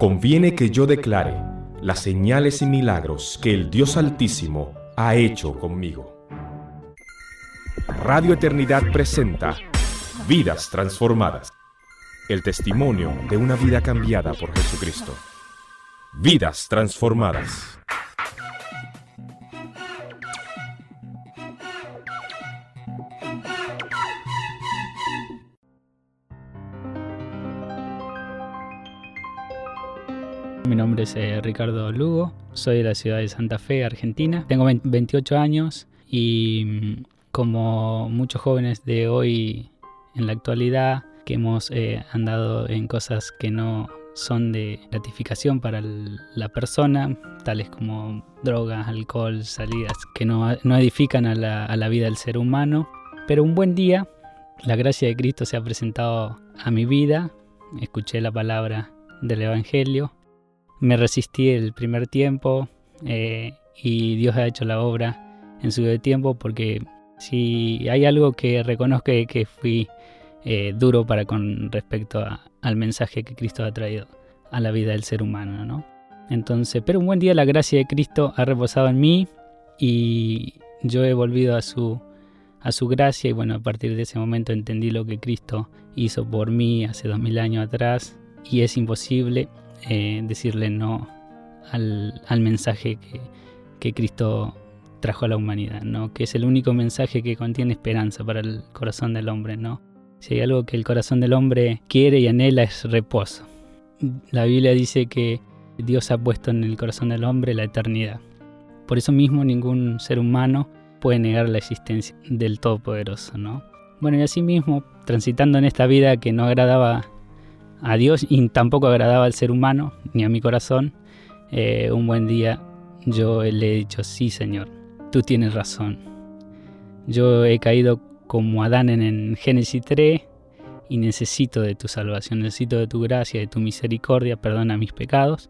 conviene que yo declare las señales y milagros que el Dios Altísimo ha hecho conmigo. Radio Eternidad presenta Vidas Transformadas, el testimonio de una vida cambiada por Jesucristo. Vidas Transformadas. Mi nombre es Ricardo Lugo, soy de la ciudad de Santa Fe, Argentina. Tengo 28 años y como muchos jóvenes de hoy en la actualidad que hemos andado en cosas que no son de gratificación para la persona, tales como drogas, alcohol, salidas que no edifican a la vida del ser humano. Pero un buen día la gracia de Cristo se ha presentado a mi vida, escuché la palabra del Evangelio. Me resistí el primer tiempo y Dios ha hecho la obra en su tiempo, porque si hay algo que reconozco es que fui duro con respecto al mensaje que Cristo ha traído a la vida del ser humano, ¿no? Entonces, pero un buen día la gracia de Cristo ha reposado en mí y yo he volvido a su gracia y bueno, a partir de ese momento entendí lo que Cristo hizo por mí hace 2000 años atrás y es imposible decirle no al mensaje que Cristo trajo a la humanidad, ¿no? Que es el único mensaje que contiene esperanza para el corazón del hombre, ¿no? Si hay algo que el corazón del hombre quiere y anhela es reposo. La Biblia dice que Dios ha puesto en el corazón del hombre la eternidad. Por eso mismo ningún ser humano puede negar la existencia del Todopoderoso, ¿no? Bueno, y así mismo, transitando en esta vida que no agradaba a Dios y tampoco agradaba al ser humano ni a mi corazón, un buen día yo le he dicho: sí, Señor, tú tienes razón. Yo he caído como Adán en Génesis 3 y necesito de tu salvación, necesito de tu gracia, de tu misericordia, perdona mis pecados.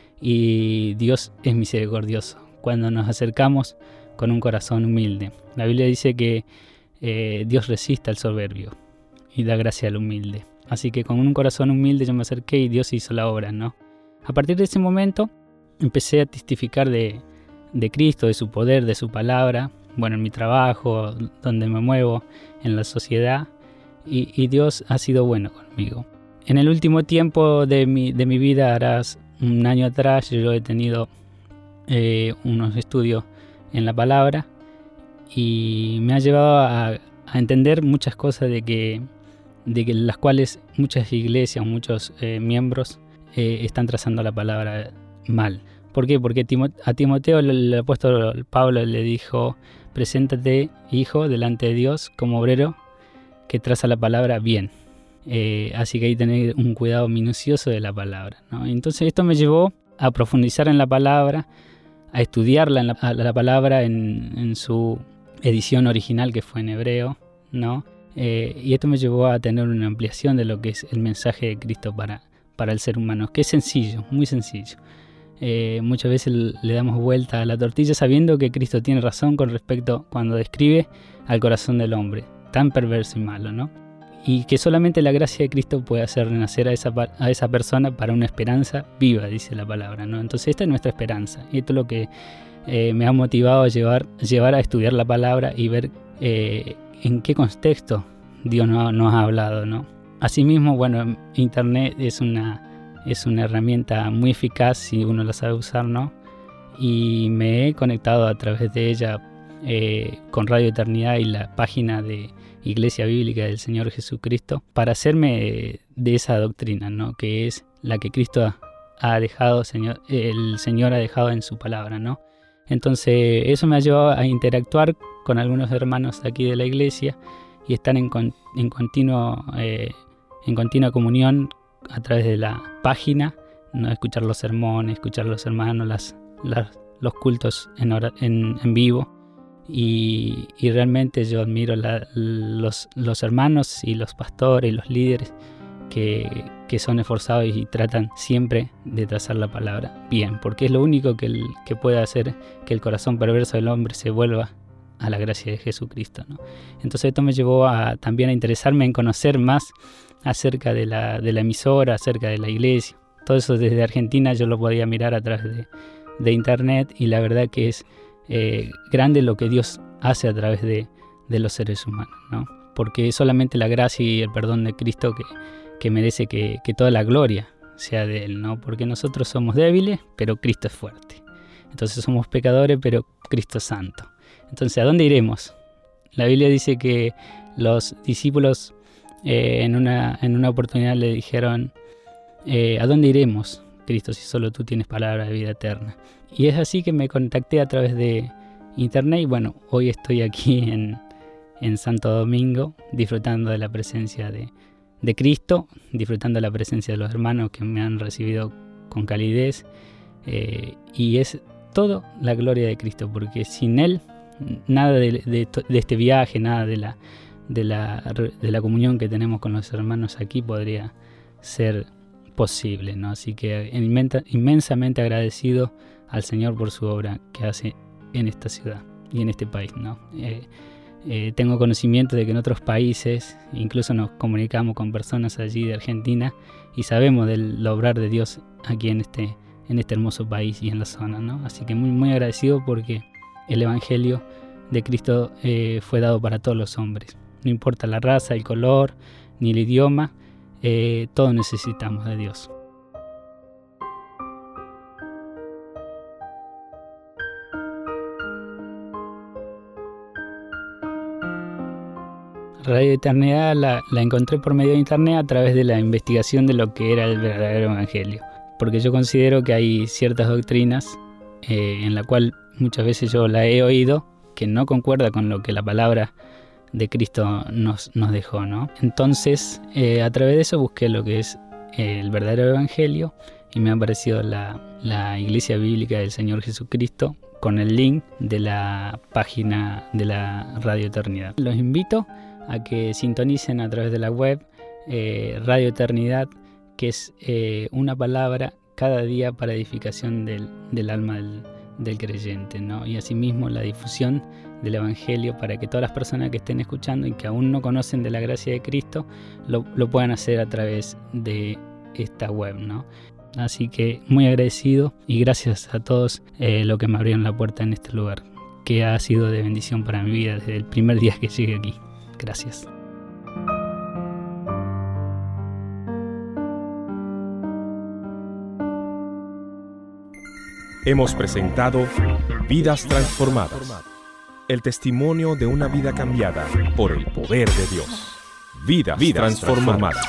Y Dios es misericordioso cuando nos acercamos con un corazón humilde. La Biblia dice que Dios resiste al soberbio y da gracia al humilde. Así que con un corazón humilde yo me acerqué y Dios hizo la obra, ¿no? A partir de ese momento empecé a testificar de Cristo, de su poder, de su palabra, bueno, en mi trabajo, donde me muevo, en la sociedad, y Dios ha sido bueno conmigo. En el último tiempo de mi vida, harás un año atrás, yo he tenido unos estudios en la palabra y me ha llevado a entender muchas cosas de que las cuales muchas iglesias, muchos miembros están trazando la palabra mal. ¿Por qué? Porque a Timoteo el apóstol Pablo le dijo: preséntate, hijo, delante de Dios como obrero que traza la palabra bien. Así que hay que tener un cuidado minucioso de la palabra, ¿no? Entonces esto me llevó a profundizar en la palabra, a estudiarla la palabra en su edición original, que fue en hebreo, ¿no? Y esto me llevó a tener una ampliación de lo que es el mensaje de Cristo para el ser humano, que es sencillo, muy sencillo. Muchas veces le damos vuelta a la tortilla sabiendo que Cristo tiene razón con respecto cuando describe al corazón del hombre, tan perverso y malo, ¿no? Y que solamente la gracia de Cristo puede hacer renacer a esa persona para una esperanza viva, dice la palabra, ¿no? Entonces esta es nuestra esperanza y esto es lo que me ha motivado a llevar a estudiar la palabra y ver en qué contexto Dios nos ha hablado, ¿no? Asimismo, bueno, Internet es una herramienta muy eficaz si uno la sabe usar, ¿no? Y me he conectado a través de ella con Radio Eternidad y la página de Iglesia Bíblica del Señor Jesucristo para hacerme de esa doctrina, ¿no? Que es la que Cristo ha dejado, el Señor ha dejado en su palabra, ¿no? Entonces eso me ha llevado a interactuar con algunos hermanos de aquí de la iglesia y están en continua comunión a través de la página, ¿no? Escuchar los sermones, escuchar los hermanos, los cultos en vivo y realmente yo admiro los hermanos y los pastores y los líderes que son esforzados y tratan siempre de trazar la palabra bien, porque es lo único que puede hacer que el corazón perverso del hombre se vuelva a la gracia de Jesucristo, ¿no? Entonces esto me llevó también a interesarme en conocer más acerca de la emisora, acerca de la iglesia. Todo eso desde Argentina yo lo podía mirar a través de internet, y la verdad que es grande lo que Dios hace a través de los seres humanos, ¿no? Porque es solamente la gracia y el perdón de Cristo que merece que toda la gloria sea de Él, ¿no? Porque nosotros somos débiles, pero Cristo es fuerte. Entonces somos pecadores, pero Cristo es santo. Entonces, ¿a dónde iremos? La Biblia dice que los discípulos en una oportunidad le dijeron, ¿a dónde iremos, Cristo, si solo tú tienes palabra de vida eterna? Y es así que me contacté a través de internet, y bueno, hoy estoy aquí en Santo Domingo, disfrutando de la presencia de Cristo, disfrutando de la presencia de los hermanos que me han recibido con calidez, y es todo la gloria de Cristo, porque sin Él nada de este viaje, nada de la comunión que tenemos con los hermanos aquí podría ser posible, ¿no? Así que inmensamente agradecido al Señor por su obra que hace en esta ciudad y en este país, ¿no? Tengo conocimiento de que en otros países incluso nos comunicamos con personas allí de Argentina y sabemos del obrar de Dios aquí en este hermoso país y en la zona, ¿no? Así que muy, muy agradecido, porque el Evangelio de Cristo fue dado para todos los hombres. No importa la raza, el color, ni el idioma, todos necesitamos de Dios. Radio Eternidad la encontré por medio de internet a través de la investigación de lo que era el verdadero Evangelio. Porque yo considero que hay ciertas doctrinas en la cual muchas veces yo la he oído que no concuerda con lo que la palabra de Cristo nos dejó, ¿no? Entonces, a través de eso busqué lo que es el verdadero Evangelio, y me ha aparecido la Iglesia Bíblica del Señor Jesucristo con el link de la página de la Radio Eternidad. Los invito a que sintonicen a través de la web Radio Eternidad, que es una palabra cada día para edificación del alma del creyente, ¿no? Y asimismo la difusión del Evangelio para que todas las personas que estén escuchando y que aún no conocen de la gracia de Cristo lo puedan hacer a través de esta web, ¿no? Así que muy agradecido, y gracias a todos los que me abrieron la puerta en este lugar, que ha sido de bendición para mi vida desde el primer día que llegué aquí. Gracias. Hemos presentado Vidas Transformadas, el testimonio de una vida cambiada por el poder de Dios. Vidas Transformadas.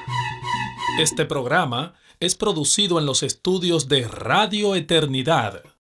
Este programa es producido en los estudios de Radio Eternidad.